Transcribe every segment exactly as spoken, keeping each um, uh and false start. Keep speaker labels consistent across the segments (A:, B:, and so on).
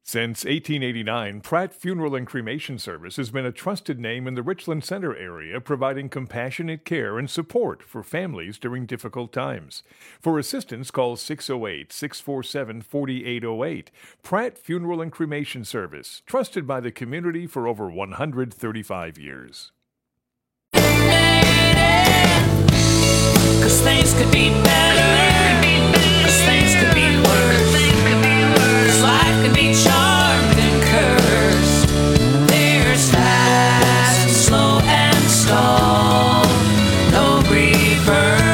A: Since eighteen eighty-nine, Pratt Funeral and Cremation Service has been a trusted name in the Richland Center area, providing compassionate care and support for families during difficult times. For assistance, call six oh eight, six four seven, four eight oh eight. Pratt Funeral and Cremation Service, trusted by the community for over one hundred thirty-five years.
B: 'Cause things could be better, 'cause things could be worse, 'cause life could be charmed and cursed. There's fast and slow and stall, no reverse.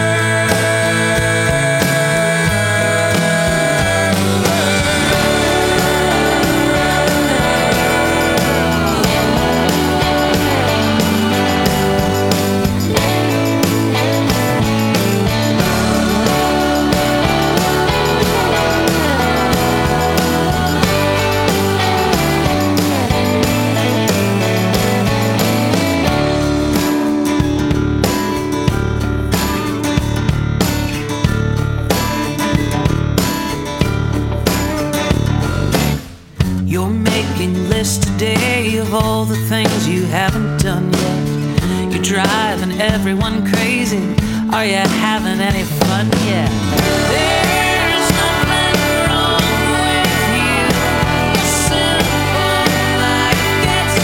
B: You're making lists today of all the things you haven't done yet. You're driving everyone crazy. Are you having any fun yet? There's nothing wrong with you. A simple life gets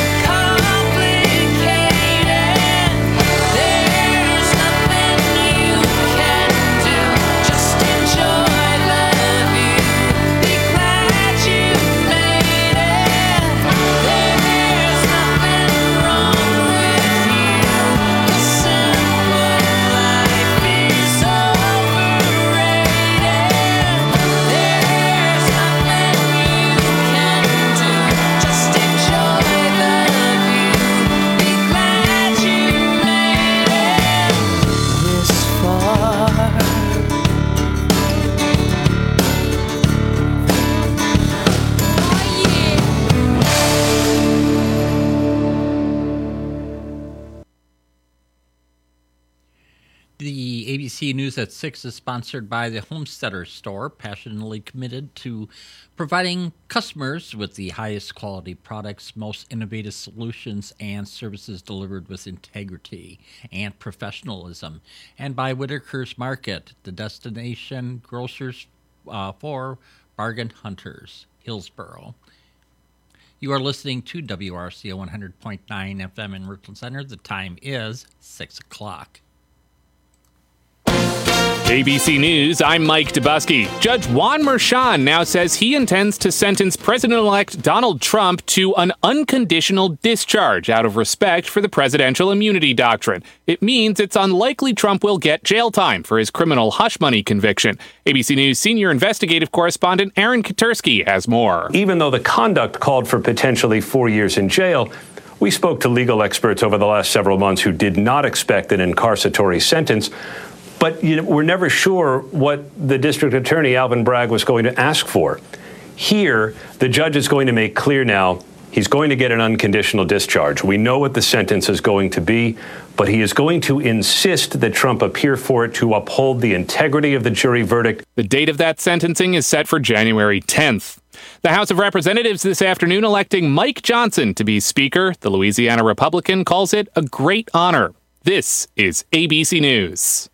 B: complicated. There's nothing you can do. Just enjoy the view. Be glad you made it. There's nothing wrong with you. A simple life is overrated. There's nothing you can do. Just enjoy the view. Be glad you made it this far.
C: The A B C News at six is sponsored by the Homesteader Store, passionately committed to providing customers with the highest quality products, most innovative solutions, and services delivered with integrity and professionalism. And by Whitaker's Market, the destination grocers uh, for bargain hunters, Hillsboro. You are listening to W R C O one hundred point nine F M in Richland Center. The time is six o'clock.
D: A B C News, I'm Mike Dubusky. Judge Juan Merchan now says he intends to sentence President-elect Donald Trump to an unconditional discharge out of respect for the presidential immunity doctrine. It means it's unlikely Trump will get jail time for his criminal hush money conviction. A B C News senior investigative correspondent Aaron Katersky has more.
E: Even though the conduct called for potentially four years in jail, we spoke to legal experts over the last several months who did not expect an incarceratory sentence. But you know, we're never sure what the district attorney, Alvin Bragg, was going to ask for. Here, the judge is going to make clear now he's going to get an unconditional discharge. We know what the sentence is going to be, but he is going to insist that Trump appear for it to uphold the integrity of the jury verdict.
D: The date of that sentencing is set for January tenth. The House of Representatives this afternoon electing Mike Johnson to be Speaker. The Louisiana Republican calls it a great honor. This is A B C News.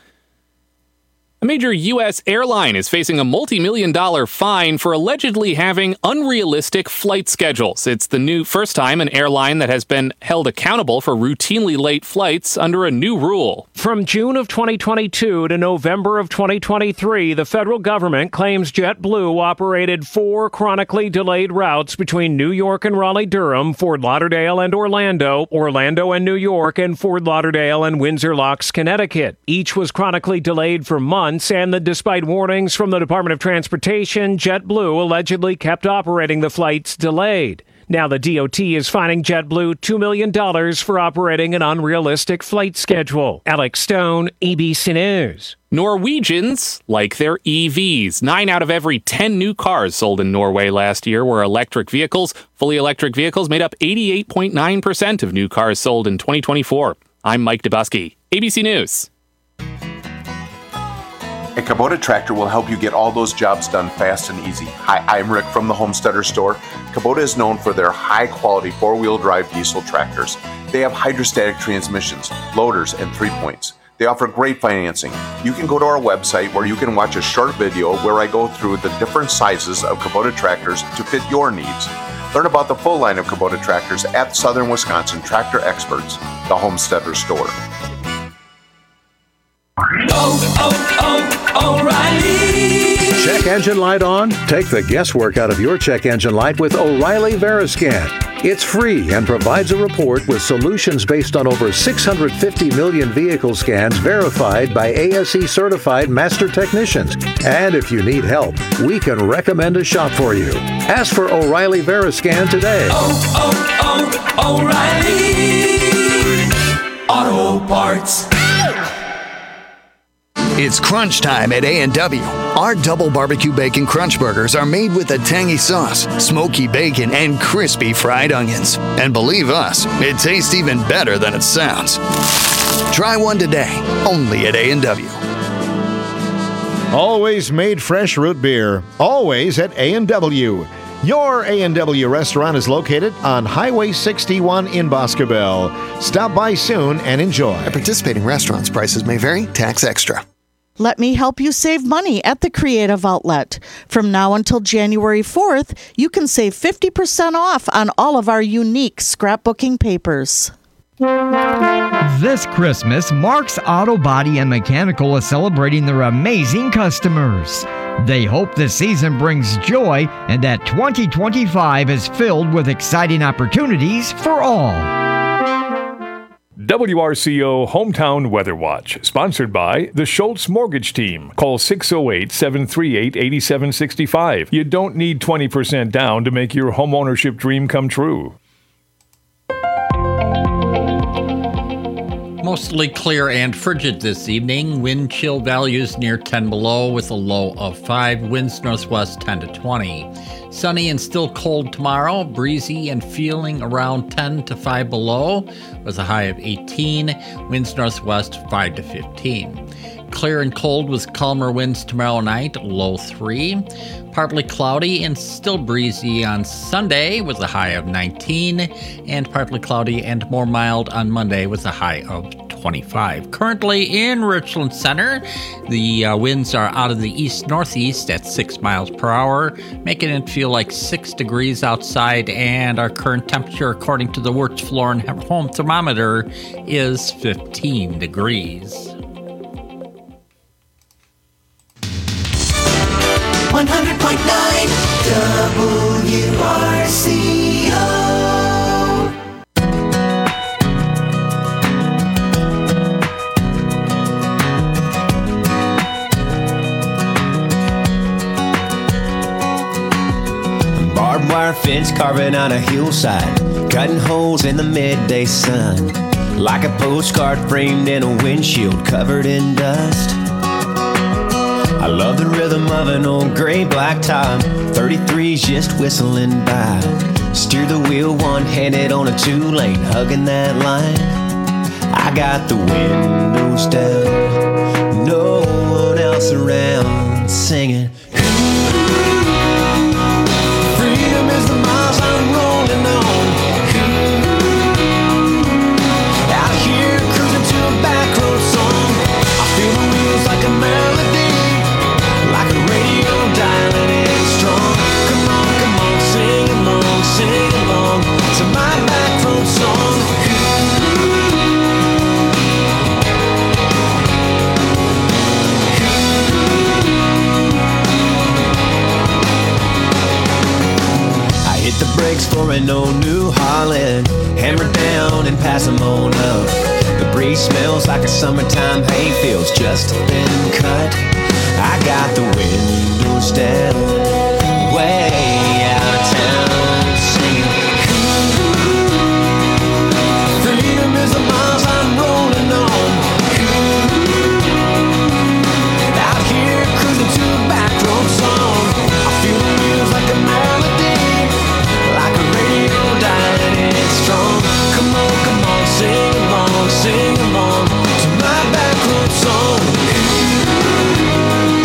D: A major U S airline is facing a multi-million dollar fine for allegedly having unrealistic flight schedules. It's the new first time an airline that has been held accountable for routinely late flights under a new rule.
F: From June of twenty twenty-two to November of twenty twenty-three, the federal government claims JetBlue operated four chronically delayed routes between New York and Raleigh-Durham, Fort Lauderdale and Orlando, Orlando and New York, and Fort Lauderdale and Windsor Locks, Connecticut. Each was chronically delayed for months. And that despite warnings from the Department of Transportation, JetBlue allegedly kept operating the flights delayed. Now the D O T is fining JetBlue two million dollars for operating an unrealistic flight schedule. Alex Stone, A B C News.
D: Norwegians like their E Vs. Nine out of every ten new cars sold in Norway last year were electric vehicles. Fully electric vehicles made up eighty-eight point nine percent of new cars sold in twenty twenty-four. I'm Mike Dubusky, A B C News.
G: A Kubota tractor will help you get all those jobs done fast and easy. Hi, I'm Rick from the Homesteader Store. Kubota is known for their high-quality four-wheel drive diesel tractors. They have hydrostatic transmissions, loaders, and three-points. They offer great financing. You can go to our website where you can watch a short video where I go through the different sizes of Kubota tractors to fit your needs. Learn about the full line of Kubota tractors at Southern Wisconsin Tractor Experts, the Homesteader Store.
H: Oh, oh, O'Reilly! Check engine light on? Take the guesswork out of your check engine light with O'Reilly Veriscan. It's free and provides a report with solutions based on over six hundred fifty million vehicle scans verified by A S E certified master technicians. And if you need help, we can recommend a shop for you. Ask for O'Reilly Veriscan today.
I: Oh, oh, oh, O'Reilly Auto Parts.
J: It's crunch time at A and W. Our double barbecue bacon crunch burgers are made with a tangy sauce, smoky bacon, and crispy fried onions. And believe us, it tastes even better than it sounds. Try one today, only at A and W.
K: Always made fresh root beer, always at A and W. Your A and W restaurant is located on Highway sixty-one in Boscobel. Stop by soon and enjoy.
L: At participating restaurants, prices may vary, tax extra.
M: Let me help you save money at the Creative Outlet. From now until January fourth, you can save fifty percent off on all of our unique scrapbooking papers.
N: This Christmas, Mark's Auto Body and Mechanical is celebrating their amazing customers. They hope this season brings joy and that twenty twenty-five is filled with exciting opportunities for all.
A: W R C O Hometown Weather Watch, sponsored by the Schultz Mortgage Team. Call six oh eight, seven three eight, eight seven six five. You don't need twenty percent down to make your homeownership dream come true.
C: Mostly clear and frigid this evening. Wind chill values near ten below with a low of five. Winds northwest ten to twenty. Sunny and still cold tomorrow. Breezy and feeling around ten to five below with a high of eighteen. Winds northwest five to fifteen. Clear and cold with calmer winds tomorrow night, low three. Partly cloudy and still breezy on Sunday with a high of nineteen. And partly cloudy and more mild on Monday with a high of twenty-five. Currently in Richland Center, the uh, winds are out of the east-northeast at six miles per hour, making it feel like six degrees outside, and our current temperature, according to the Wirtz Floor and Home Thermometer, is fifteen degrees.
I: one hundred point nine W R C O.
O: Barbed wire fence carving on a hillside, cutting holes in the midday sun, like a postcard framed in a windshield covered in dust. I love the rhythm of an old gray black top, thirty-threes just whistling by. Steer the wheel one-handed on a two-lane, hugging that line. I got the windows down, no one else around, singing. Freedom is the miles I'm rolling on. Out here cruising to a back road song. I feel the wheels like a melody, like a radio dialing in strong. Come on, come on, sing along, sing along to my back road song. I hit the brakes for an old New Holland, hammer down and pass them on up. The breeze smells like a summertime hayfield's just been cut. I got the windows down, way out of town, singing. Freedom is the miles I'm rolling on. Out here cruising to a back road song. I feel the wheels like a melody, like a radio dialing in strong. Come on, come on, sing along, sing along to my back road song.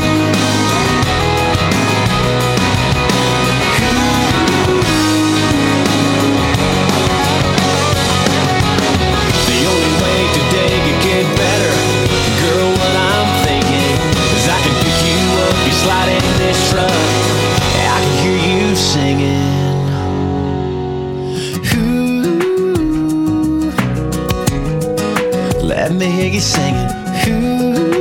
O: Peggy singing. Ooh.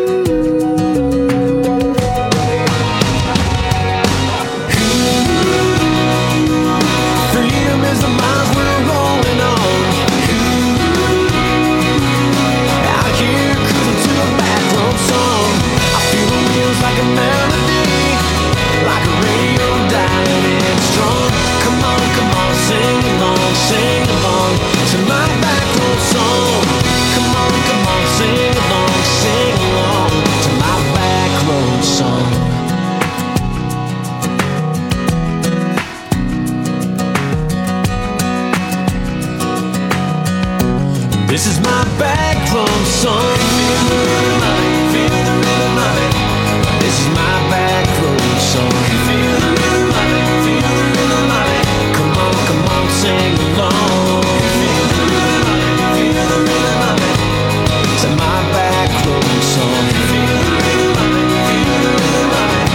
O: Like a melody, like a radio dialing in strong. Come on, come on, sing along, sing along to my back road song. Come on, come on, sing along, sing along to my back road song. This is my back road song. Feel the rhythm of it, feel the rhythm of it. This is my back road song. Feel the rhythm of it, feel the rhythm of it. Come on, come on, sing along. Feel the rhythm of it, feel the rhythm of it. It's my back road song. Feel the rhythm of it, feel the rhythm of it.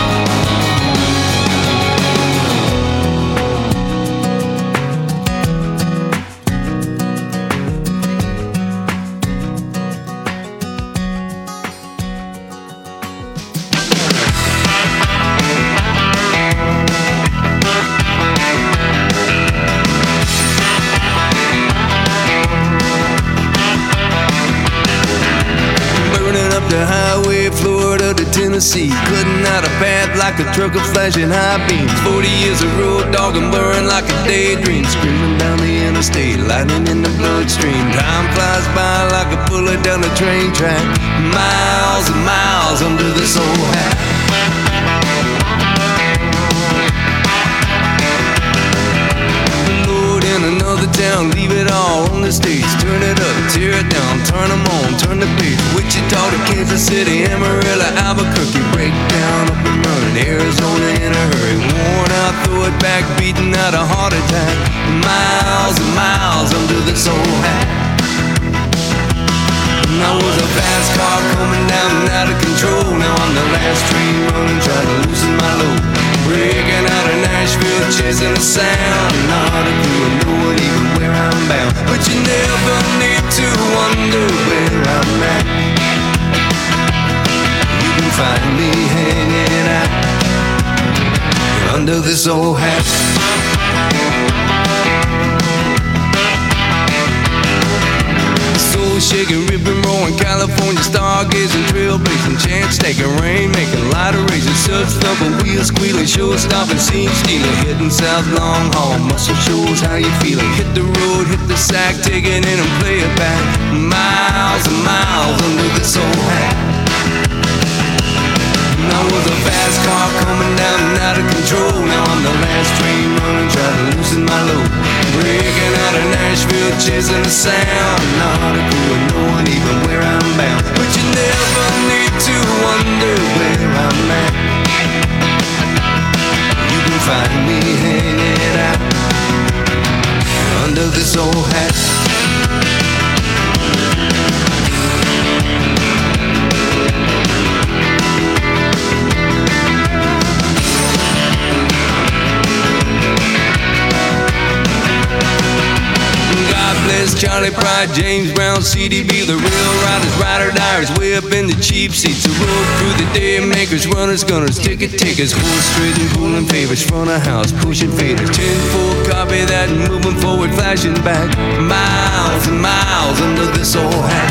O: The highway, Florida to Tennessee, cutting out a path like a truck of flashing high beams. Forty years of road dog and blurring like a daydream, screaming down the interstate, lightning in the bloodstream. Time flies by like a bullet down a train track, miles and miles under this old hat. Another town, leave it all on the stage. Turn it up, tear it down, turn them on, turn the page. Wichita to Kansas City, Amarillo, Albuquerque. Break down, up and running, Arizona in a hurry. Worn out, throw it back, beating out a heart attack. Miles and miles under this old hat. And I was a fast car coming down and out of control. Now I'm the last train running, trying to loosen my load. Breaking out of Nashville, chasing the sound. Not a clue, knowing even where I'm bound. But you never need to wonder where I'm at. You can find me hanging out under this old hat. Soul shaking, ripping, roaring, California stargazing, trailblazing, chance taking, rain making, light erasing, surf thumping, wheels squealing, show stopping, scene stealing, hitting south long haul, muscle shows how you feeling. Hit the road, hit the sack, take it in and play it back. Miles and miles under this old hat. And I was a fast car coming down and out of control. Now I'm the last train running, trying to loosen my load. Breaking out of Nashville, chasing the sound. Not a clue, knowing even where I'm bound. But you never need to wonder where I'm at. You can find me hanging out under this old hat. Charlie Pride, James Brown, C D B, the real riders, ride or diers, way up in the cheap seats. The road crew, the day makers, runners, gunners, ticket takers, horse trading, pulling favors, front of house, pushing faders. ten four, copy that, moving forward, flashing back. Miles and miles under this old hat.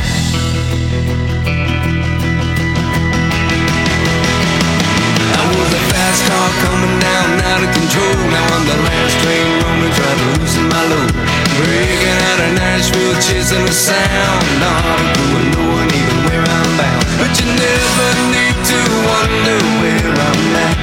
O: I was a fast car coming down, out of control. Now I'm the last train running, trying to loosen my load. Breaking out of Nashville, chasing the sound. Not a clue, knowing even where I'm bound. But you never need to wonder where I'm at.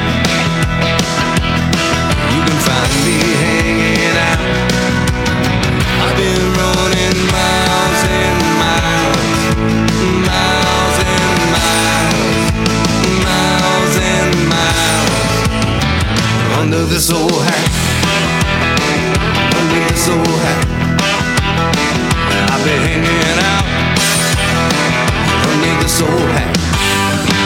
O: You can find me hanging out. I've been running miles and miles, miles and miles, miles and miles under this old hat. Under this old hat, I've been hanging out under this old hat.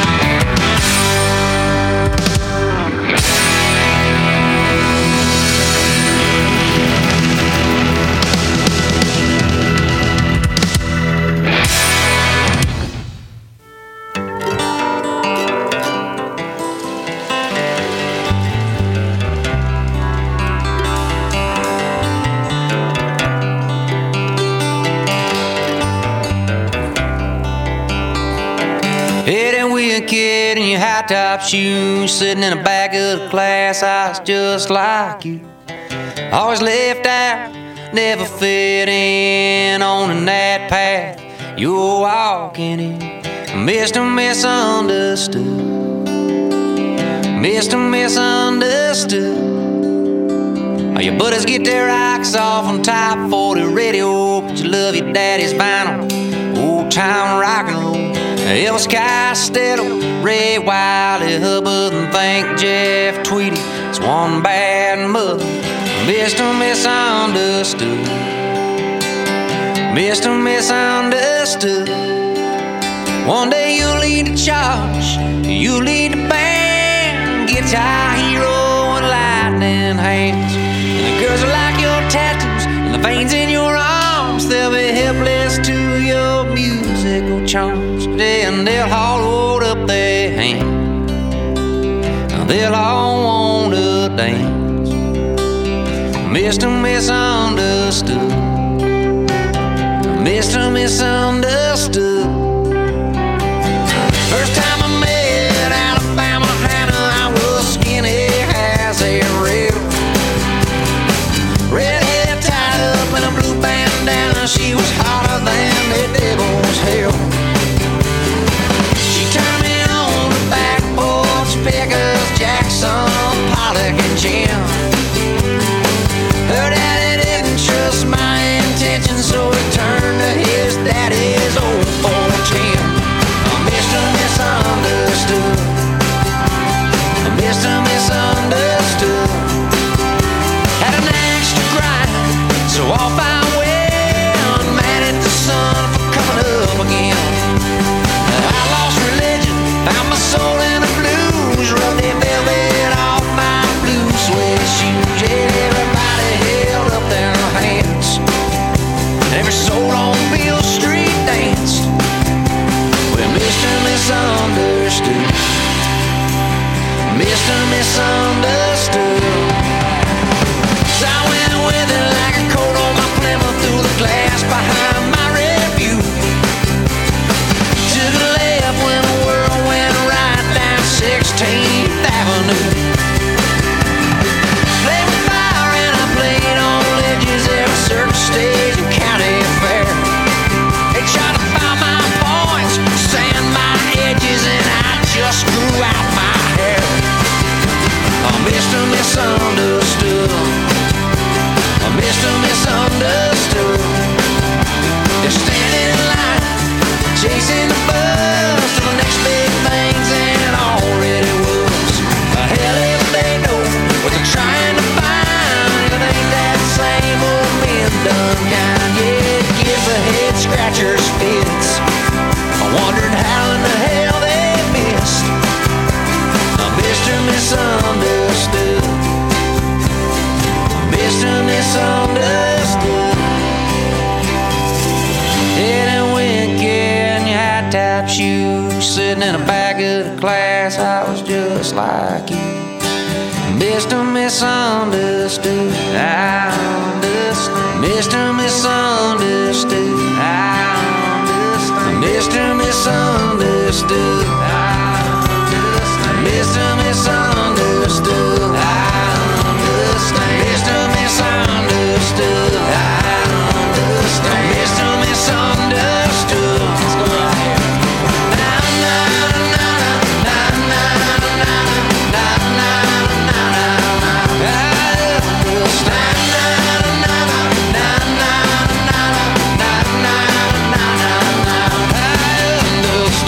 B: your high-top shoes, sitting in the back of the class. I was just like you, always left out, never fit in on that path you're walking in. Mister Misunderstood, Mister Misunderstood. All your buddies get their rocks off on top forty radio, but you love your daddy's vinyl, old-time rock and roll. Elvis Costello, Ray Wiley, Hubbard, and think Jeff Tweedy is one bad mother. Mister Misunderstood, Mister Misunderstood. One day you'll lead the charge, you'll lead the band, guitar hero and lightning hands. And the girls are like your tattoos and the veins in your arms. They'll be helpless to your musical charms. Then they'll all hold up their hands, they'll all want to dance. Mister Misunderstood, Mister Misunderstood. First time I met Alabama Hannah, I was skinny as a rail, red hair tied up in a blue bandana. She was hotter than the devil's hell. She turned me on the back porch, Pickers, Jackson, Pollock, and Jim. Her daddy didn't trust my intentions, so he turned to his daddy's old four ten. Mister Misunderstood, Mister Misunderstood. Had an axe to grind, so off I went, mad at the sun for coming up again. I lost religion, found my soul in the blues, rubbed the velvet off my blue suede shoes. Yeah, everybody held up their hands, every soul on Beale Street danced. Well, Mister Misunderstood, Mister Misunderstood. So I went with it like a coat on my Plymouth through the glass behind my review. Took a left when the world went right down sixteenth Avenue. Played with fire and I played on ledges every circus stage and county fair. They tried to find my points, sand my edges, and I just grew out my hair. Oh, Mister Misunderstood, oh, Mister Misunderstood. Just standing in line, chasing the buzz to the next big things, and it already was. Hell if they know what they're trying to find. It ain't that same old men done kind. Yeah, it gives the head scratchers fits. I wondered how in the hell they missed. Now, Mister Misunderstood, Mister Misunderstood. Head and winked in your high-top shoes, sitting in the back of the class. I was just like you, Mister Misunderstood. I understand, Mister Misunderstood. I understand, Mister Misunderstood. I understand, Mister Misunderstood. I understand, Mister Misunderstood. I understand, Mister Misunderstood. Let's go right here. Na na na na na na na na na na na. I understand. Na na na na na na na na na na. I understand.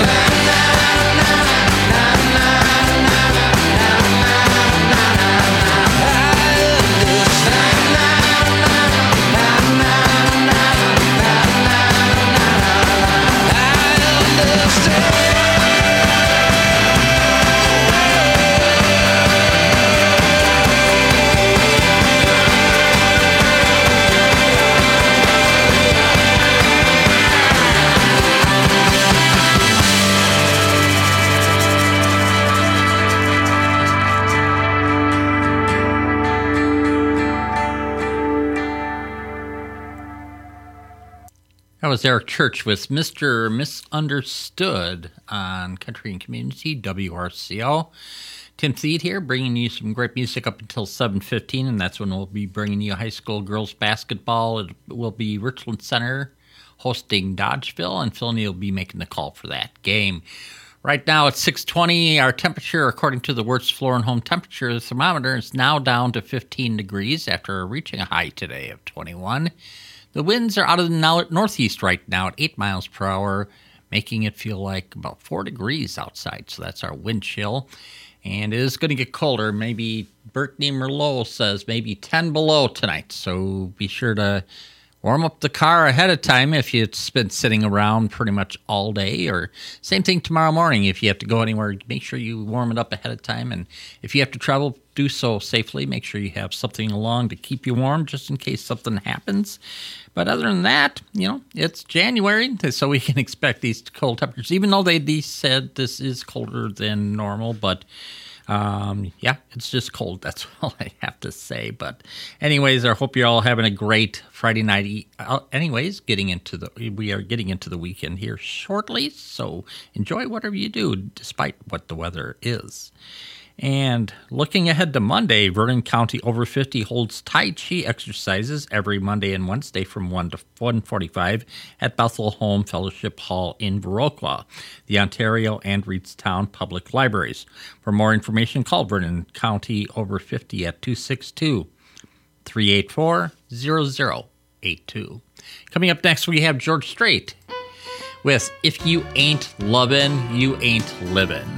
C: That was Eric Church with Mister Misunderstood on Country and Community, W R C O. Tim Thede here, bringing you some great music up until seven fifteen, and that's when we'll be bringing you high school girls basketball. It will be Richland Center hosting Dodgeville, and Phil Neal will be making the call for that game. Right now it's six twenty. Our temperature, according to the Wertz Floor and Home Temperature Thermometer, is now down to fifteen degrees after reaching a high today of twenty-one. The winds are out of the northeast right now at eight miles per hour, making it feel like about four degrees outside. So that's our wind chill. And it is going to get colder. Maybe Berkney Merlot says maybe ten below tonight. So be sure to warm up the car ahead of time if it's been sitting around pretty much all day. Or same thing tomorrow morning. If you have to go anywhere, make sure you warm it up ahead of time. And if you have to travel, do so safely. Make sure you have something along to keep you warm just in case something happens. But other than that, you know, it's January, so we can expect these cold temperatures, even though they, they said this is colder than normal. But Um, yeah, it's just cold. That's all I have to say. But anyways, I hope you're all having a great Friday night. Uh, anyways, getting into the we are getting into the weekend here shortly, so enjoy whatever you do, despite what the weather is. And looking ahead to Monday, Vernon County Over fifty holds Tai Chi exercises every Monday and Wednesday from one to one forty-five at Bethel Home Fellowship Hall in Viroqua, the Ontario and Reedstown Public Libraries. For more information, call Vernon County Over fifty at two six two, three eight four, zero zero eight two. Coming up next, we have George Strait with If You Ain't Lovin', You Ain't Livin'.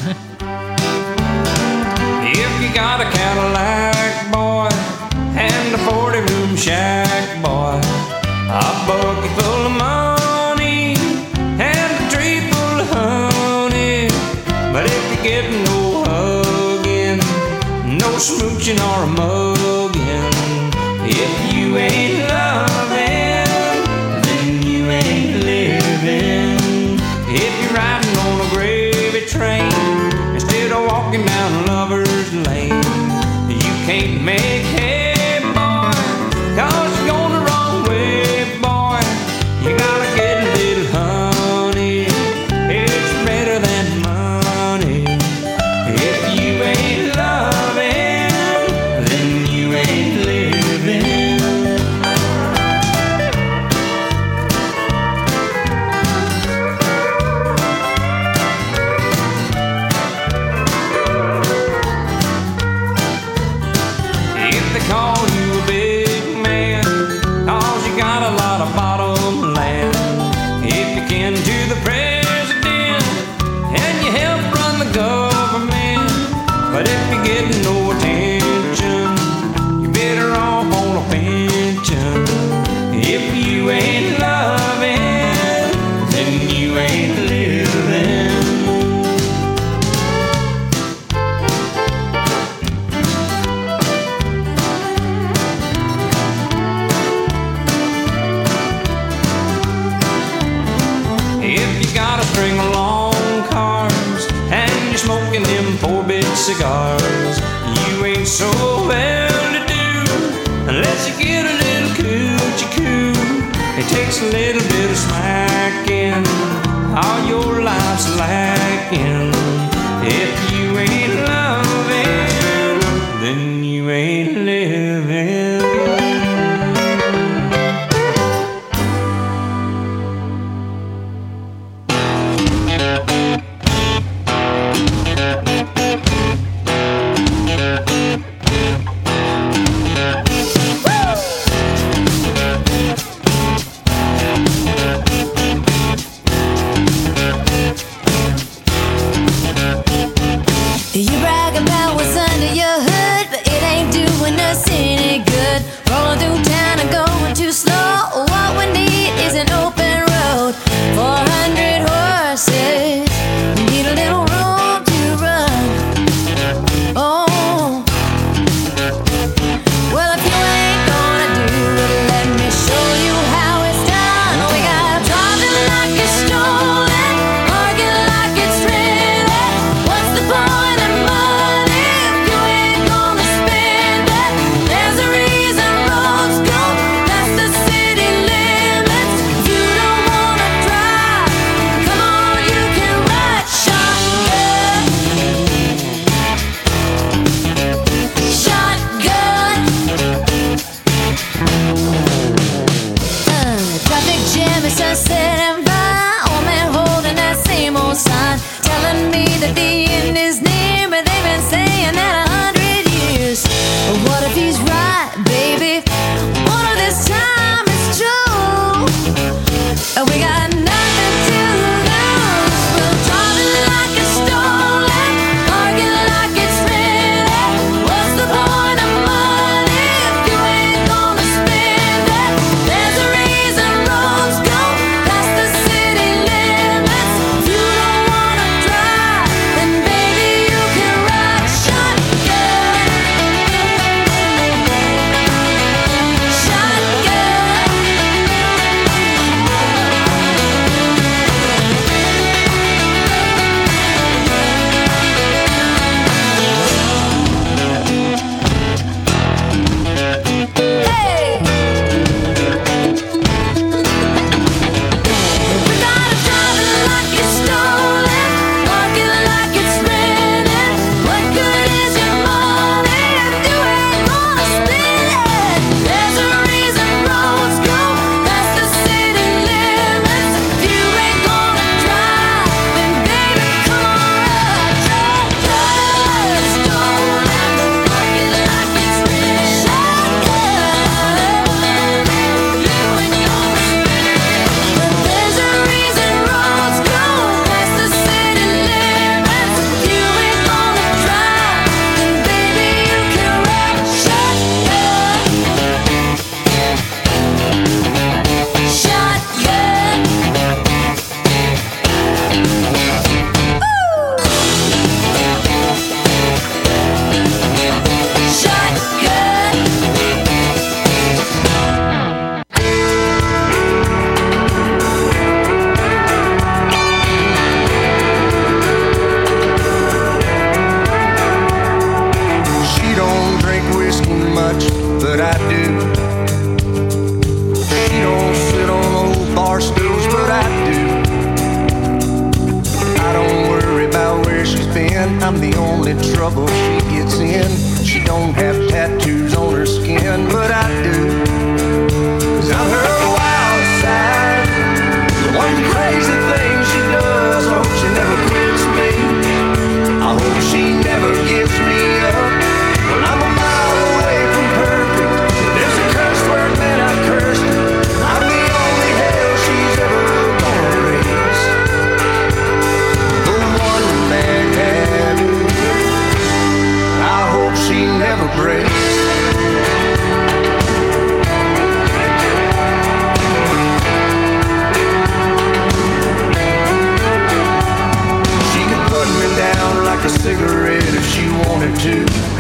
P: If you got a Cadillac, boy, and a forty-room shack, boy, a bucket full of money, and a tree full of honey. But if you're getting no hugging, no smooching or a mugging, if you ain't loving, then you ain't living. If you're riding on a gravy train instead of walking down Lover's Lane, you can't make hay, boy, cause you're going the wrong way, boy. You gotta get a little honey, it's better than money. If you ain't loving, then you ain't living. Call you a big man, cause you got a lot of bottom land. If you can to the president, and you help run the government. But if you're getting no attention, you're better off on a pension. If you ain't loving, then you ain't living. String of long cars and you're smoking them four big cigars, you ain't so well to do unless you get a little coochie coo. It takes a little bit of smacking, all your life's lacking. If you ain't loving, then you ain't living.
Q: only trouble she gets in. She don't have tattoos on her skin, but I do. Cause I'm her wild side. The one crazy thing she does, I hope she never quits me. I hope she never gives me up. Well, I'm a mile away from perfect. There's a curse word, man, I cursed it. I'm the only hell she's ever gonna raise. The one man habit, I hope she never breaks. She could put me down like a cigarette if she wanted to.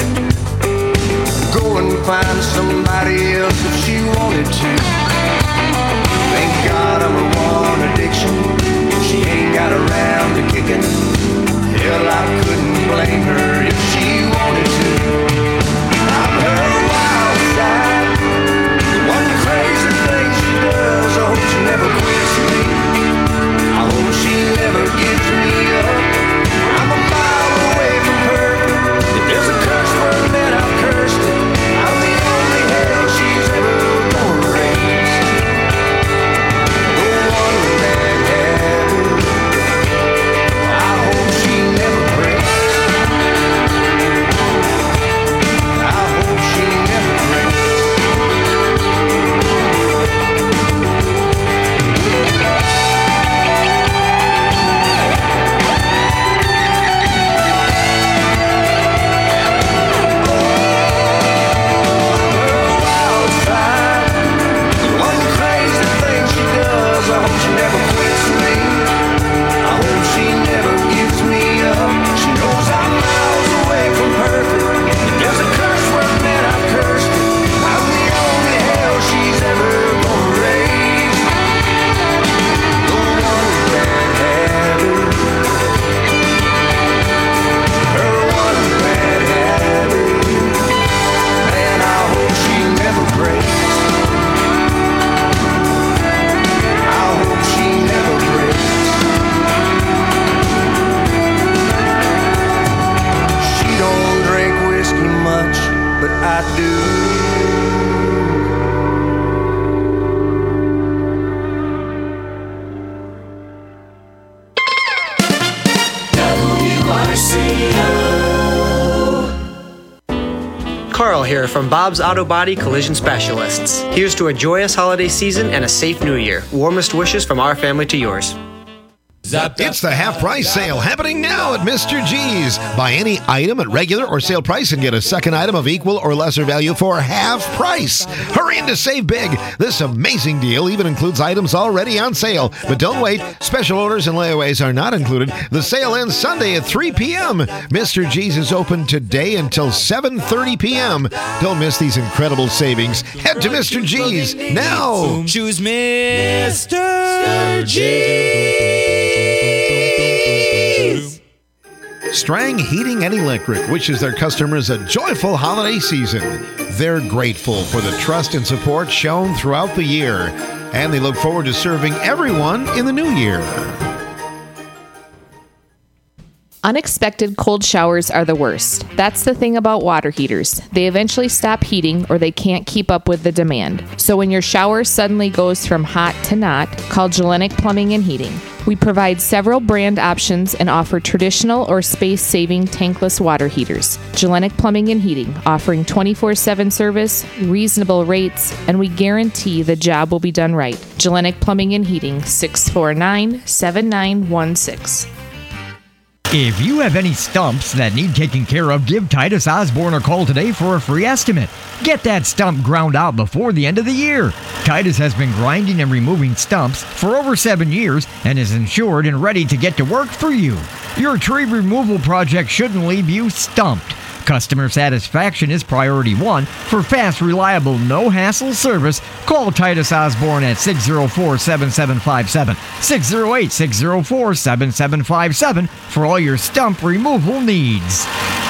Q: Go and find somebody else if she wanted to. Thank God I'm her one addiction. She ain't got around to kicking. Hell, I couldn't blame her if she wanted to. I'm her wild side. The one crazy thing she does, I hope she never quits me. I hope she never gives me up. I'm a mile away from perfect. If there's a curse word, then I've cursed it. I'm the only hell she's ever gonna raise. The one man habit, I hope she never breaks. I hope she never breaks. One crazy thing she does, I hope she never quits me. I hope she never gives me up. She knows I'm miles away from perfect. If there's a curse word, man, I've cursed it. I'm the only hell she's ever gonna raise. The one man habit, her one man habit, man, I hope she never breaks. I hope she never breaks. She don't drink whiskey much, but I do.
I: W R C O.
R: Carl here from Bob's Auto Body Collision Specialists. Here's to a joyous holiday season and a safe new year. Warmest wishes from our family to yours.
K: It's the half price sale happening now at Mister G's. Buy any item at regular or sale price and get a second item of equal or lesser value for half price. Hurry in to save big. This amazing deal even includes items already on sale. But don't wait. Special orders and layaways are not included. The sale ends Sunday at three p.m. Mister G's is open today until seven thirty p.m. Don't miss these incredible savings. Head to Mister G's now.
I: Choose Mister G.
K: Strang Heating and Electric wishes their customers a joyful holiday season. They're grateful for the trust and support shown throughout the year, and they look forward to serving everyone in the new year.
S: Unexpected cold showers are the worst. That's the thing about water heaters. They eventually stop heating or they can't keep up with the demand. So when your shower suddenly goes from hot to not, call Gellenic Plumbing and Heating. We provide several brand options and offer traditional or space-saving tankless water heaters. Gellenic Plumbing and Heating, offering twenty-four seven service, reasonable rates, and we guarantee the job will be done right. Gellenic Plumbing and Heating, six four nine, seven nine one six.
N: If you have any stumps that need taken care of, give Titus Osborne a call today for a free estimate. Get that stump ground out before the end of the year. Titus has been grinding and removing stumps for over seven years and is insured and ready to get to work for you. Your tree removal project shouldn't leave you stumped. Customer satisfaction is priority one. For fast, reliable, no-hassle service, call Titus Osborne at six oh four, seven seven five seven, six oh eight, six oh four, seven seven five seven for all your stump removal needs.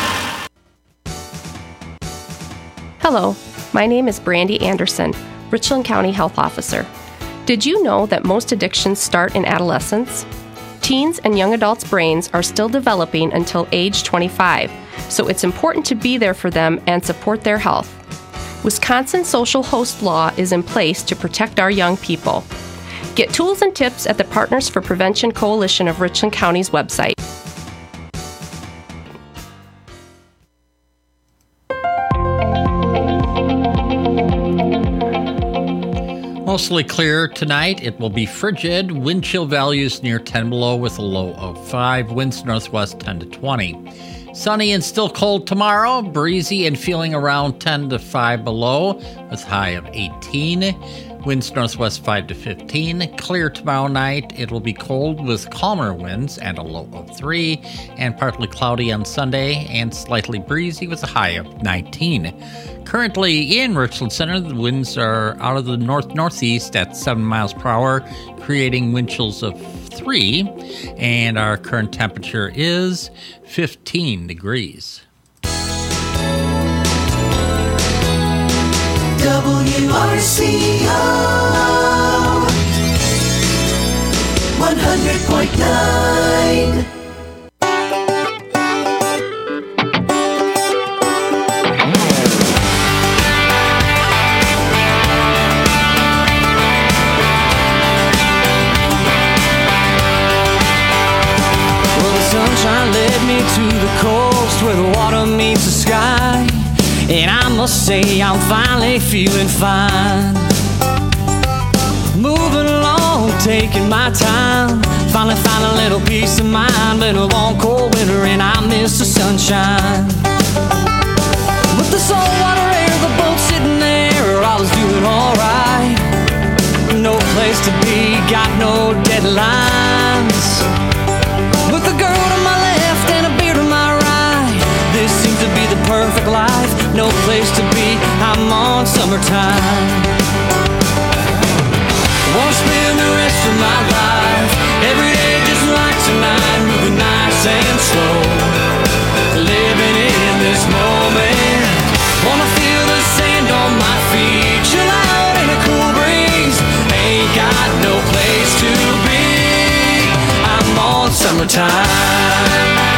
T: Hello, my name is Brandy Anderson, Richland County Health Officer. Did you know that most addictions start in adolescence? Teens and young adults' brains are still developing until age twenty-five, so it's important to be there for them and support their health. Wisconsin social host law is in place to protect our young people. Get tools and tips at the Partners for Prevention Coalition of Richland County's website.
C: Mostly clear tonight. It will be frigid. Wind chill values near ten below with a low of five. Winds northwest ten to twenty. Sunny and still cold tomorrow. Breezy and feeling around ten to five below with high of eighteen. Winds northwest five to fifteen. Clear tomorrow night. It will be cold with calmer winds and a low of three. And partly cloudy on Sunday and slightly breezy with a high of nineteen. Currently in Richland Center, the winds are out of the north-northeast at seven miles per hour, creating wind chills of three. And our current temperature is fifteen degrees.
I: W R C O one hundred point nine.
B: Well, the sunshine led me to the coast where the water meets the sky. And I must say I'm finally feeling fine. Moving along, taking my time. Finally find a little peace of mind. Been a long cold winter and I miss the sunshine. With the salt water air, the boat sitting there, I was doing alright. No place to be, got no deadlines. With a girl to my left and a beer to my right, this seems to be the perfect life. No place to be, I'm on summertime. Wanna spend the rest of my life every day just like tonight, moving nice and slow, living in this moment. Wanna feel the sand on my feet, chill out in a cool breeze. Ain't got no place to be, I'm on summertime.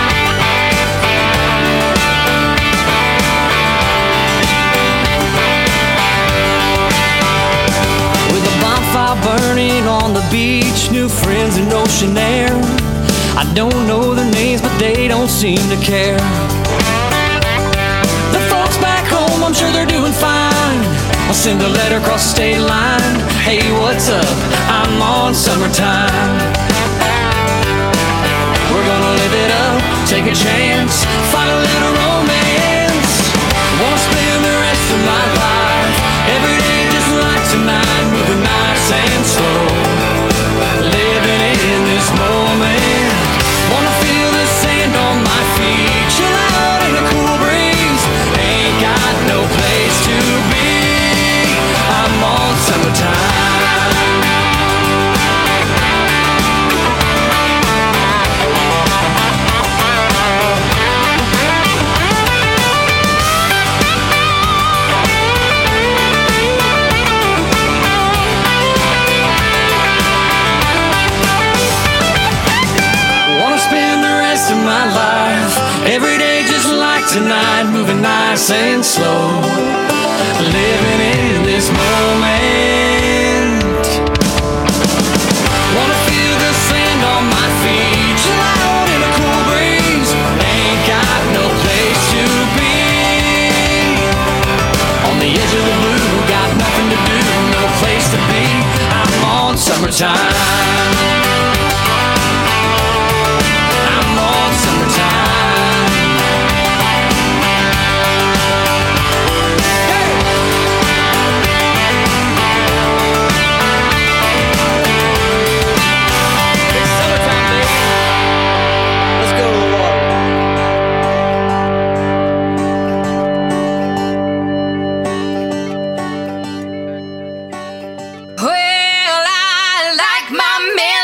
B: Burning on the beach, new friends and ocean air. I don't know their names, but they don't seem to care. The folks back home, I'm sure they're doing fine. I'll send a letter across the state line. Hey, what's up? I'm on summertime. We're gonna live it up, take a chance, find a little romance. Wanna spend the rest of my life every day just like tonight, moving nice and slow, living in this moment. Wanna feel the sand on my feet, chill out in a cool breeze. Ain't got no place to be, I'm on summertime. My life every day just like tonight, moving nice and slow, living in this moment. Wanna feel the sand on my feet, chill out in a cool breeze. Ain't got no place to be, on the edge of the blue, got nothing to do, no place to be. I'm on summertime.
I: Well, I like my men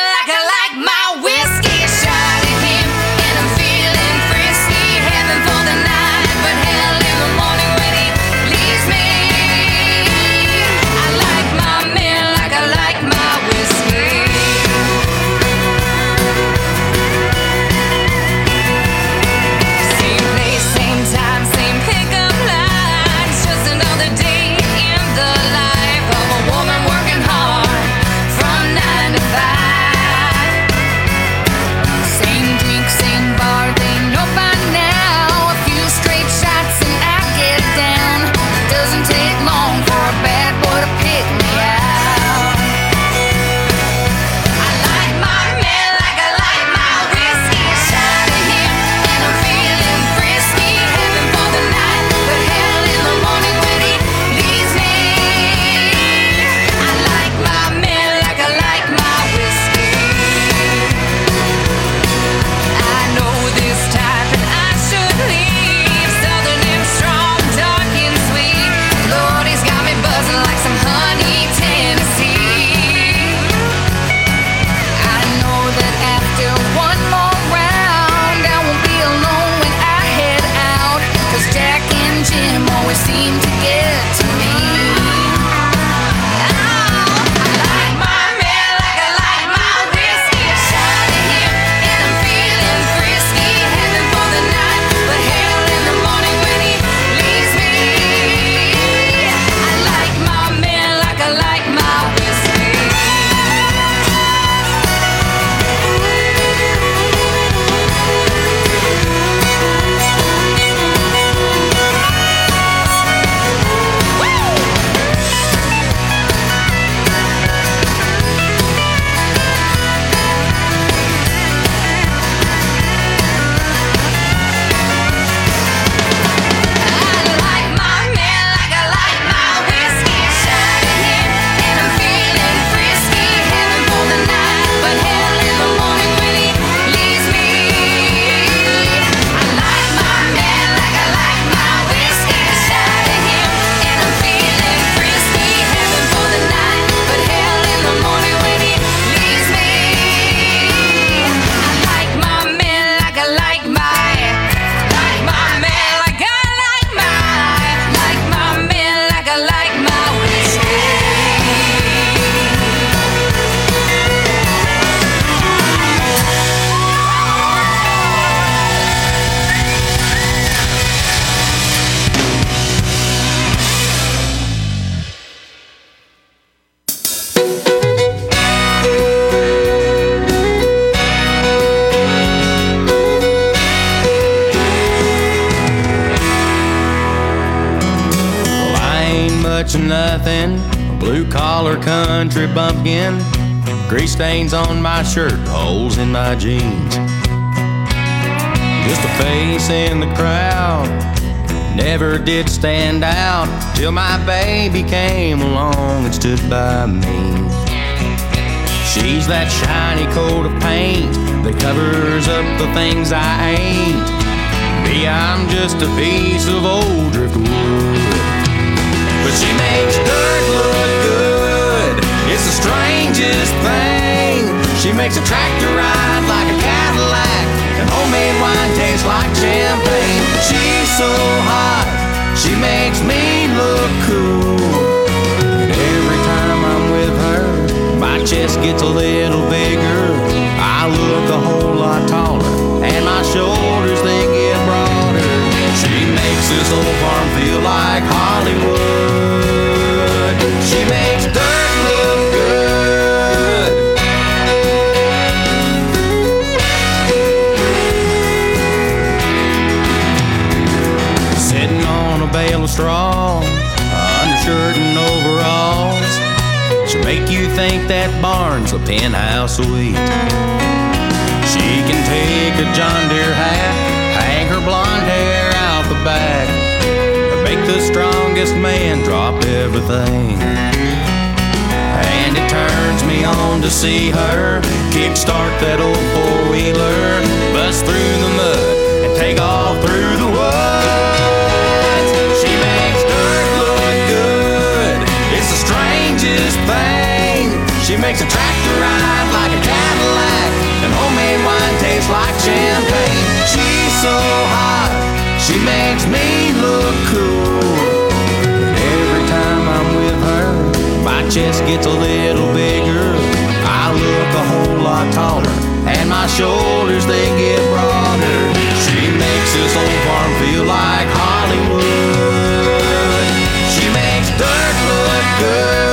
U: much of nothing, a blue-collar country bumpkin, grease stains on my shirt, holes in my jeans. Just a face in the crowd, never did stand out till my baby came along and stood by me. She's that shiny coat of paint that covers up the things I ain't. Me, I'm just a piece of old driftwood. But she makes dirt look good, it's the strangest thing. She makes a tractor ride like a Cadillac, and homemade wine tastes like champagne. She's so hot, she makes me look cool. And every time I'm with her, my chest gets a little bigger, I look a whole lot taller, and my shoulders they get broader. She makes this old farm feel like Hollywood. She makes dirt look good. Sitting on a bale of straw, undershirt and overalls, she'll make you think that barn's a penthouse suite. She can take a John Deere hat, hang her blonde hair out the back, or make the strongest man drop everything. And it turns me on to see her kickstart that old four-wheeler, bust through the mud and take off through the woods. She makes dirt look good, it's the strangest thing. She makes a tractor ride like a Cadillac, and homemade wine tastes like champagne. She's so hot, she makes me look cool. And every time I'm with her, my chest gets a little bigger, I look a whole lot taller, and my shoulders they get broader. She makes this old farm feel like Hollywood. She makes dirt look good.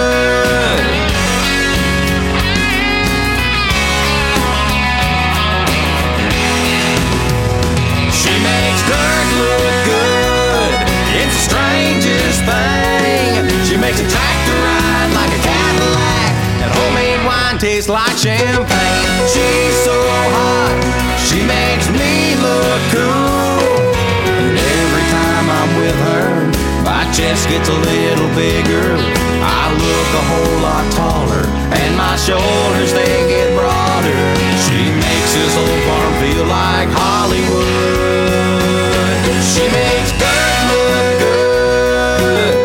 U: Dirt look good, it's the strangest thing. She makes a tractor ride like a Cadillac, and homemade wine tastes like champagne. She's so hot, she makes me look cool. And every time I'm with her, my chest gets a little bigger, I look a whole lot taller, and my shoulders they get broader. She makes this old farm feel like Hollywood. She makes dirt look good.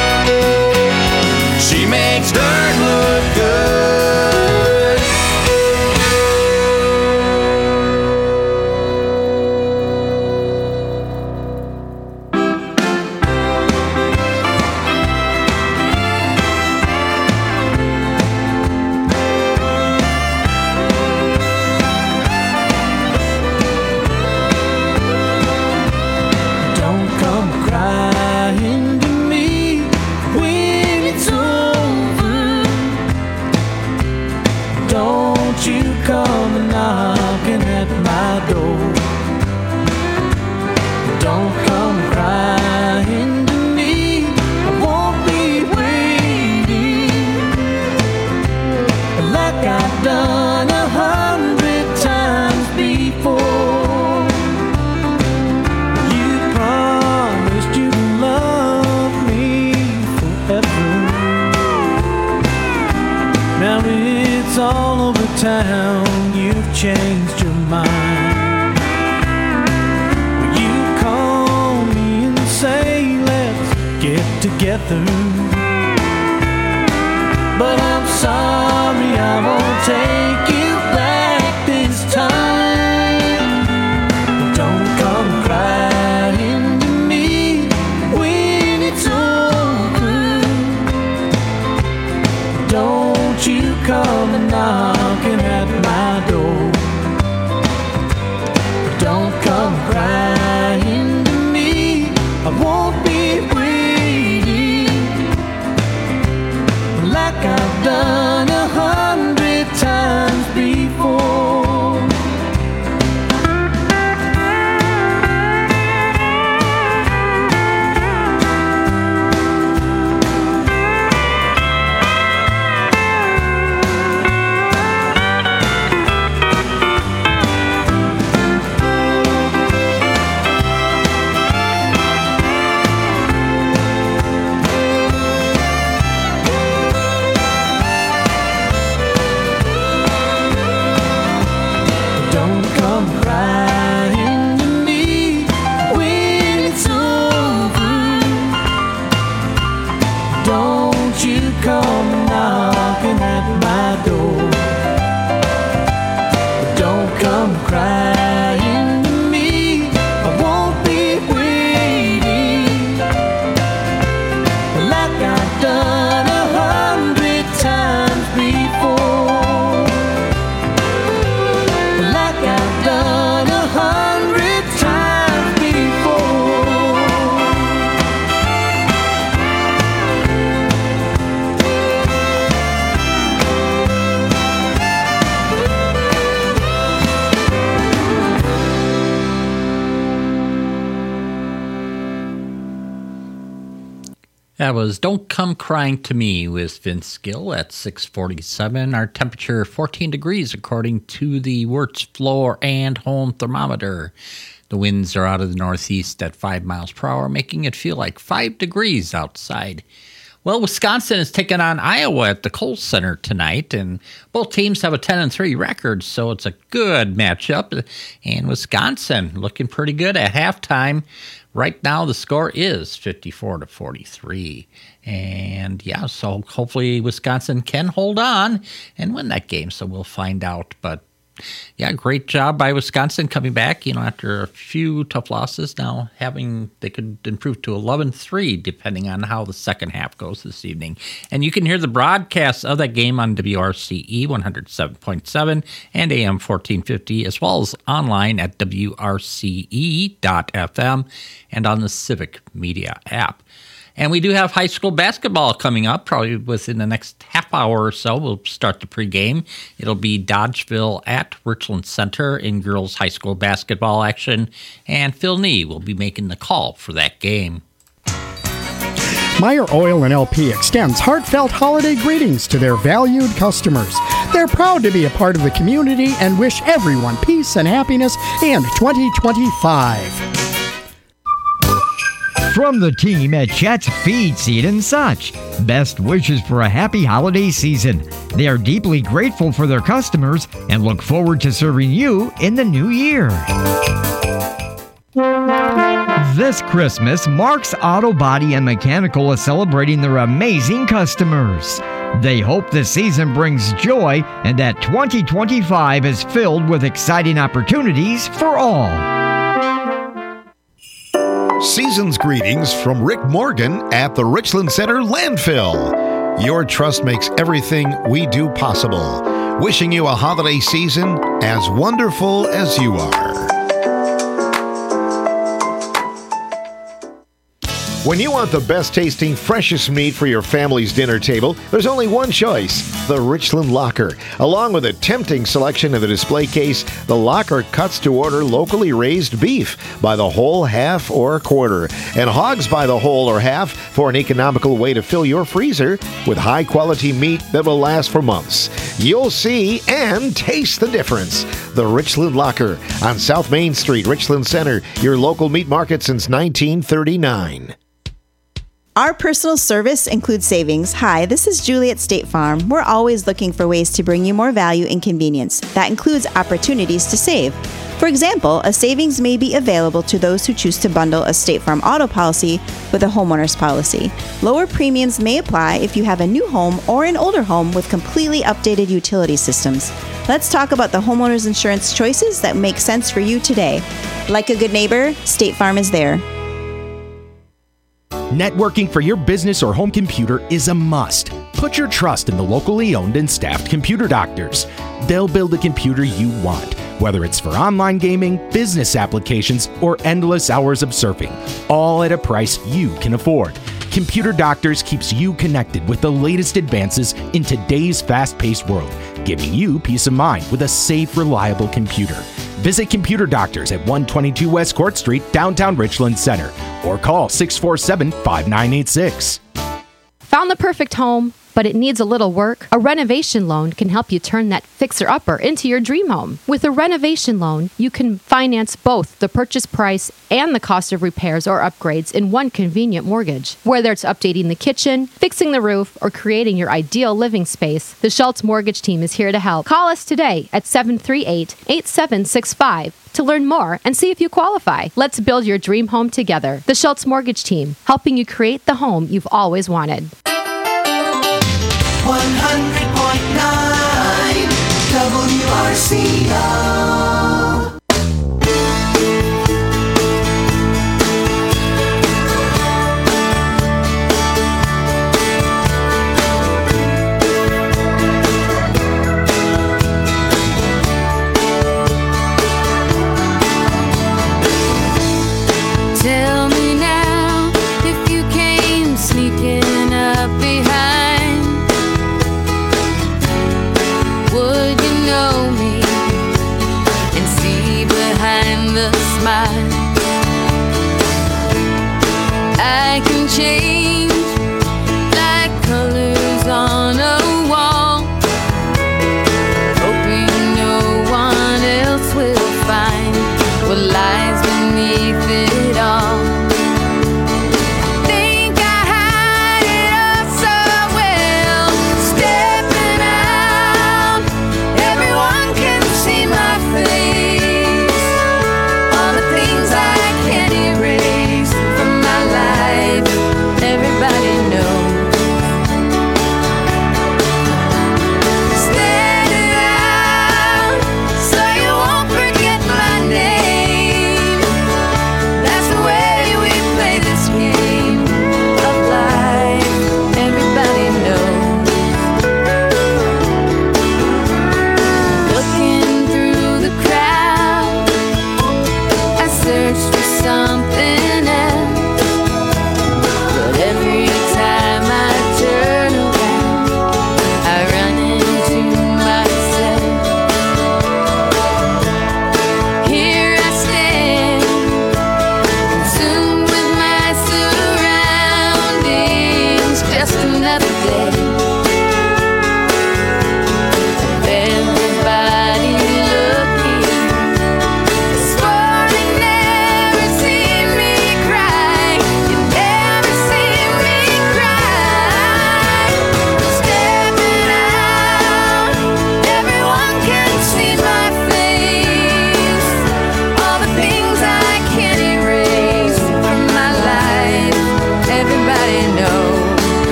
U: She makes dirt look good.
B: Town, you've changed your mind. You call me and say let's get together, but I'm sorry I won't take you back this time. Don't come crying to me when it's over. Don't you come and knocking at my door. Don't come crying to me, I won't be waiting like I've done a hundred times before.
C: That was Don't Come Crying to Me with Vince Gill at six forty-seven. Our temperature fourteen degrees according to the Wirtz floor and home thermometer. The winds are out of the northeast at five miles per hour, making it feel like five degrees outside. Well, Wisconsin is taking on Iowa at the Kohl Center tonight, and both teams have a ten and three record, so it's a good matchup. And Wisconsin looking pretty good at halftime. Right now, the score is fifty-four to forty-three. And yeah, so hopefully Wisconsin can hold on and win that game, so we'll find out. But yeah, great job by Wisconsin coming back, you know, after a few tough losses. Now having, they could improve to eleven three depending on how the second half goes this evening. And you can hear the broadcast of that game on W R C E one oh seven point seven and A M fourteen fifty, as well as online at W R C E dot F M and on the Civic Media app. And we do have high school basketball coming up, probably within the next half hour or so. We'll start the pregame. It'll be Dodgeville at Richland Center in girls high school basketball action. And Phil Nee will be making the call for that game.
E: Meyer Oil and L P extends heartfelt holiday greetings to their valued customers. They're proud to be a part of the community and wish everyone peace and happiness in twenty twenty-five.
N: From the team at Chet's Feed, Seed and Such, best wishes for a happy holiday season. They are deeply grateful for their customers and look forward to serving you in the new year. This Christmas, Mark's Auto Body and Mechanical is celebrating their amazing customers. They hope the season brings joy and that twenty twenty-five is filled with exciting opportunities for all.
K: Season's greetings from Rick Morgan at the Richland Center Landfill. Your trust makes everything we do possible. Wishing you a holiday season as wonderful as you are. When you want the best tasting, freshest meat for your family's dinner table, there's only one choice, the Richland Locker. Along with a tempting selection of the display case, the Locker cuts to order locally raised beef by the whole, half, or quarter, and hogs by the whole or half for an economical way to fill your freezer with high-quality meat that will last for months. You'll see and taste the difference. The Richland Locker on South Main Street, Richland Center, your local meat market since nineteen thirty-nine.
V: Our personal service includes savings. Hi, this is Julie at State Farm. We're always looking for ways to bring you more value and convenience. That includes opportunities to save. For example, a savings may be available to those who choose to bundle a State Farm auto policy with a homeowner's policy. Lower premiums may apply if you have a new home or an older home with completely updated utility systems. Let's talk about the homeowner's insurance choices that make sense for you today. Like a good neighbor, State Farm is there.
W: Networking for your business or home computer is a must. Put your trust in the locally owned and staffed Computer Doctors. They'll build the computer you want, whether it's for online gaming, business applications, or endless hours of surfing, all at a price you can afford. Computer Doctors keeps you connected with the latest advances in today's fast-paced world, giving you peace of mind with a safe, reliable computer. Visit Computer Doctors at one twenty-two West Court Street, downtown Richland Center, or call six four seven, five nine eight six.
X: Found the perfect home, but it needs a little work? A renovation loan can help you turn that fixer-upper into your dream home. With a renovation loan, you can finance both the purchase price and the cost of repairs or upgrades in one convenient mortgage. Whether it's updating the kitchen, fixing the roof, or creating your ideal living space, the Schultz Mortgage Team is here to help. Call us today at seven three eight, eight seven six five to learn more and see if you qualify. Let's build your dream home together. The Schultz Mortgage Team, helping you create the home you've always wanted.
I: one hundred point nine W R C O.
Y: Tell me now if you came sneaking up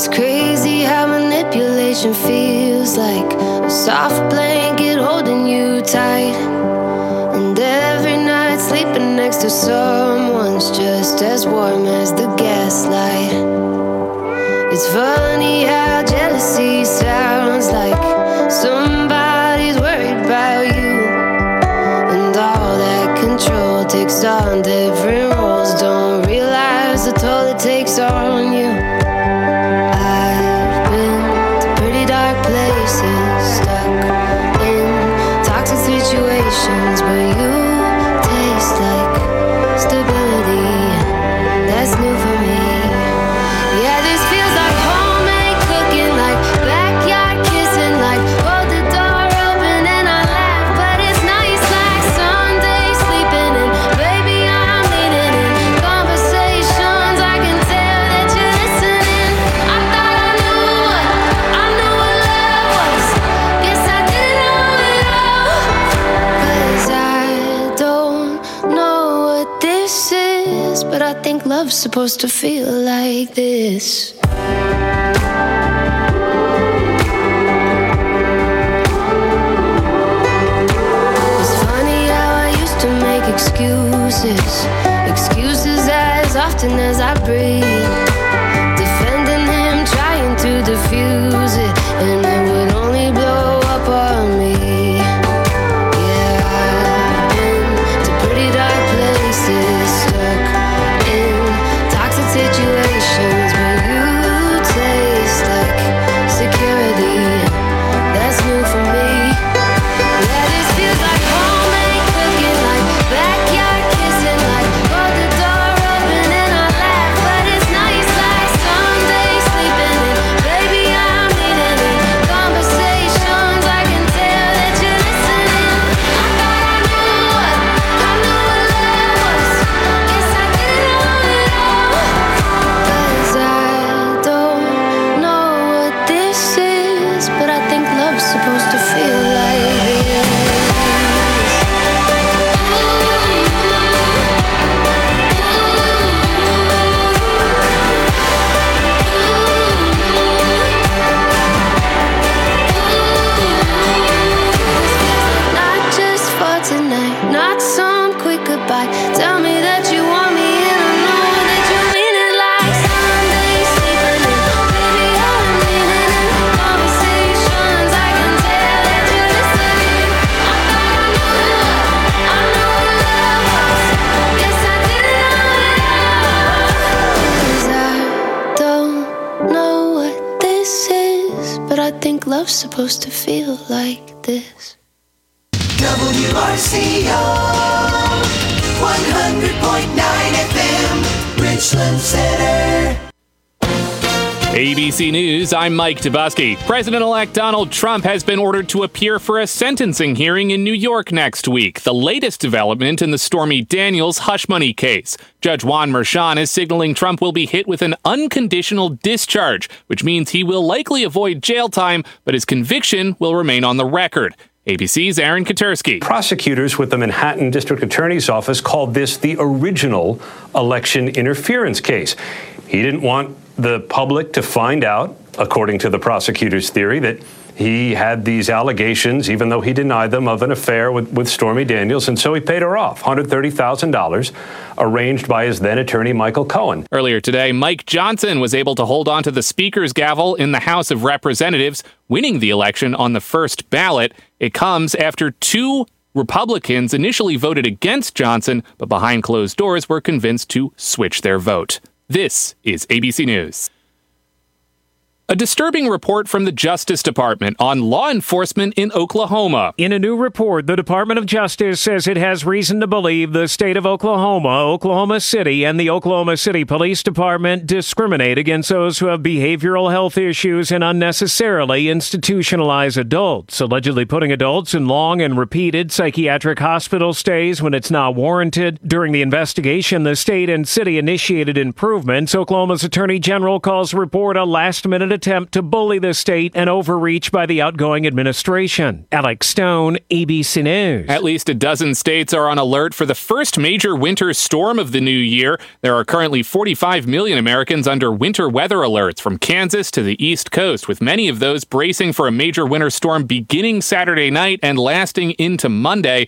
D: It's crazy how manipulation feels like a soft blanket holding you tight. And every night sleeping next to someone's just as warm as the gaslight. It's funny how jealousy sounds like somebody's worried about you. And all that control takes on different roles. Don't realize the toll it takes on you. I've been to pretty dark places, stuck in toxic situations, but you taste like stability. That's new for me. Yeah, this feels like homemade cooking, like backyard kissing, like hold the door open and I laugh, but it's nice like Sunday sleeping in. Baby, I'm leaning in conversations. I can tell that you're listening. I thought I knew what I knew what love was. Guess I didn't know it all. 'Cause I don't know what this is, but I think love's supposed to feel like this. It's funny how I used to make excuses, excuses as often as I breathe, defending him, trying to diffuse it, and it would only blow up on me. Yeah, I've been to pretty dark places, stuck in toxic situations, but you taste like security. That's new for me. Yeah, this feels like homemade cooking, like backyard kissing, like hold the door open and I laugh, but it's nice like Sunday sleeping in. Baby, I'm leaning in conversations. I can tell that you're listening. I thought I knew what I knew what love was. Guess I didn't know it all. 'Cause I don't know what this is, but I think love's supposed to feel like this. Not just for tonight, not some quick goodbye. Tell me that you want me and I know that you mean it like Sunday sleeping in. Baby, I'm leaning in conversations. I can tell that you're listening. I thought I knew what I knew what love was. Guess I didn't know it all. 'Cause I don't know what this is, but I think love's supposed to feel like this.
I: W R C O one hundred point nine F M, Richland Center.
F: A B C News, I'm Mike Tobuski. President-elect Donald Trump has been ordered to appear for a sentencing hearing in New York next week, the latest development in the Stormy Daniels hush money case. Judge Juan Merchan is signaling Trump will be hit with an unconditional discharge, which means he will likely avoid jail time, but his conviction will remain on the record. A B C's Aaron Katersky.
G: Prosecutors with the Manhattan District Attorney's Office called this the original election interference case. He didn't want the public to find out, according to the prosecutor's theory, that he had these allegations, even though he denied them, of an affair with, with Stormy Daniels, and so he paid her off, one hundred thirty thousand dollars, arranged by his then-attorney Michael Cohen.
F: Earlier today, Mike Johnson was able to hold on to the Speaker's gavel in the House of Representatives, winning the election on the first ballot. It comes after two Republicans initially voted against Johnson, but behind closed doors were convinced to switch their vote. This is A B C News. A disturbing report from the Justice Department on law enforcement in Oklahoma.
H: In a new report, the Department of Justice says it has reason to believe the state of Oklahoma, Oklahoma City, and the Oklahoma City Police Department discriminate against those who have behavioral health issues and unnecessarily institutionalize adults, allegedly putting adults in long and repeated psychiatric hospital stays when it's not warranted. During the investigation, the state and city initiated improvements. Oklahoma's Attorney General calls the report a last-minute attempt to bully the state and overreach by the outgoing administration. Alex Stone, A B C News.
F: At least a dozen states are on alert for the first major winter storm of the new year. There are currently forty-five million Americans under winter weather alerts from Kansas to the East Coast, with many of those bracing for a major winter storm beginning Saturday night and lasting into Monday.